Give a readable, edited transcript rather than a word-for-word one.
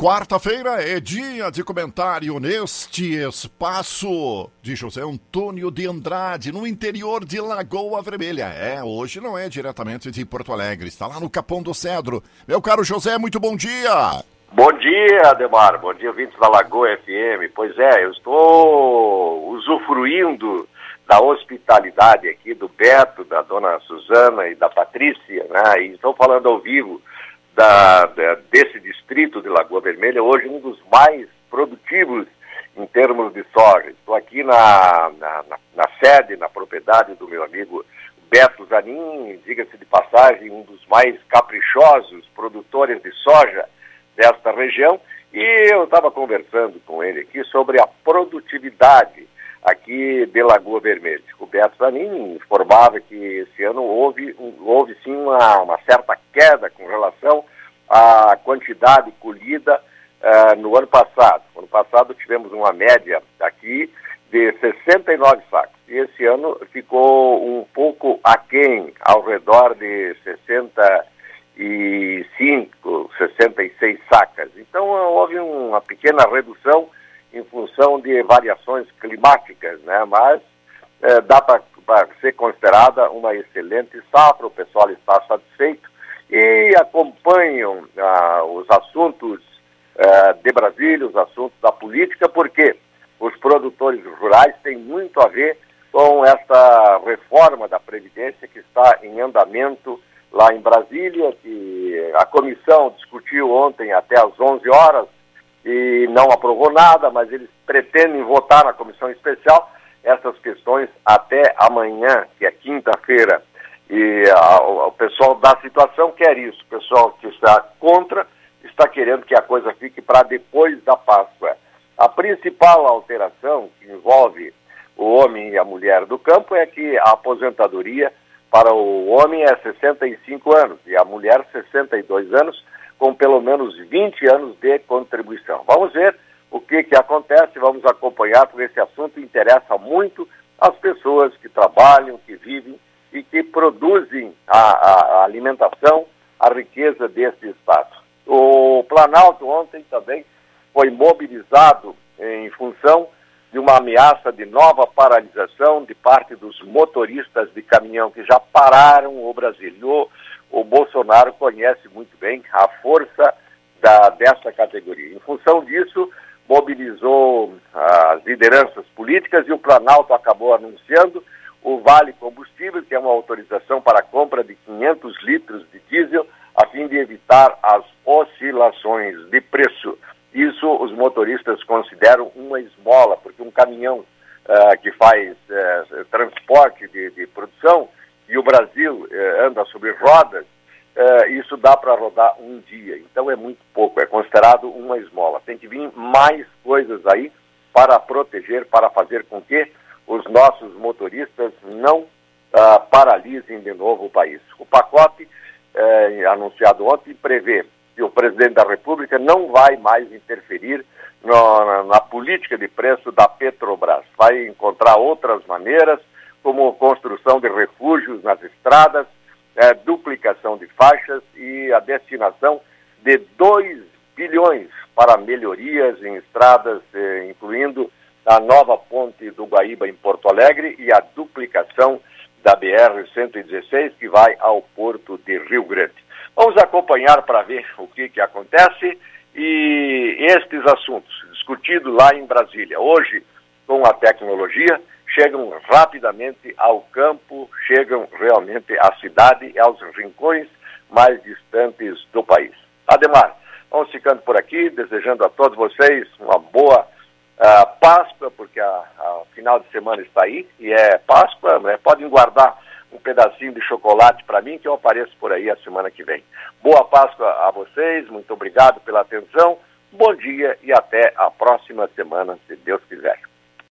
Quarta-feira é dia de comentário neste espaço de José Antônio de Andrade, no interior de Lagoa Vermelha. Hoje não é diretamente de Porto Alegre, está lá no Capão do Cedro. Meu caro José, muito bom dia. Bom dia, Ademar. Bom dia, ouvintes da Lagoa FM. Pois é, eu estou usufruindo da hospitalidade aqui do Beto, da dona Suzana e da Patrícia, né? E estou falando ao vivo desse distrito de Lagoa Vermelha, hoje um dos mais produtivos em termos de soja. Estou aqui na sede, na propriedade do meu amigo Beto Zanin, diga-se de passagem, um dos mais caprichosos produtores de soja desta região, e eu estava conversando com ele aqui sobre a produtividade aqui de Lagoa Vermelha. O Beto Zanin informava que esse ano houve sim uma certa queda com relação à quantidade colhida no ano passado. No ano passado tivemos uma média aqui de 69 sacos, e esse ano ficou um pouco aquém, ao redor de 65, 66 sacas. Então houve uma pequena redução em função de variações climáticas, né? Mas dá para ser considerada uma excelente safra, o pessoal está satisfeito e acompanham os assuntos de Brasília, os assuntos da política, porque os produtores rurais têm muito a ver com essa reforma da Previdência que está em andamento lá em Brasília, que a comissão discutiu ontem até às 11 horas, e não aprovou nada, mas eles pretendem votar na comissão especial essas questões até amanhã, que é quinta-feira. E o pessoal da situação quer isso. O pessoal que está contra está querendo que a coisa fique para depois da Páscoa. A principal alteração que envolve o homem e a mulher do campo é que a aposentadoria para o homem é 65 anos e a mulher 62 anos, com pelo menos 20 anos de contribuição. Vamos ver o que acontece, vamos acompanhar, porque esse assunto interessa muito as pessoas que trabalham, que vivem e que produzem a alimentação, a riqueza deste estado. O Planalto ontem também foi mobilizado em função de uma ameaça de nova paralisação de parte dos motoristas de caminhão que já pararam o Brasil. O Bolsonaro conhece muito bem a força dessa categoria. Em função disso, mobilizou as lideranças políticas e o Planalto acabou anunciando o Vale Combustível, que é uma autorização para a compra de 500 litros de diesel, a fim de evitar as oscilações de preço. Isso os motoristas consideram uma esmola, porque um caminhão que faz transporte de produção, e o Brasil anda sobre rodas, isso dá para rodar um dia. Então é muito pouco, é considerado uma esmola. Tem que vir mais coisas aí para proteger, para fazer com que os nossos motoristas não paralisem de novo o país. O pacote anunciado ontem prevê que o presidente da República não vai mais interferir na política de preço da Petrobras. Vai encontrar outras maneiras, como construção de refúgios nas estradas, duplicação de faixas e a destinação de 2 bilhões para melhorias em estradas, incluindo a nova ponte do Guaíba em Porto Alegre e a duplicação da BR-116, que vai ao porto de Rio Grande. Vamos acompanhar para ver o que acontece e estes assuntos discutidos lá em Brasília. Hoje, com a tecnologia, chegam rapidamente ao campo, chegam realmente à cidade e aos rincões mais distantes do país. Ademar, vamos ficando por aqui, desejando a todos vocês uma boa Páscoa, porque a final de semana está aí, e é Páscoa, né? Podem guardar um pedacinho de chocolate para mim, que eu apareço por aí a semana que vem. Boa Páscoa a vocês, muito obrigado pela atenção, bom dia e até a próxima semana, se Deus quiser.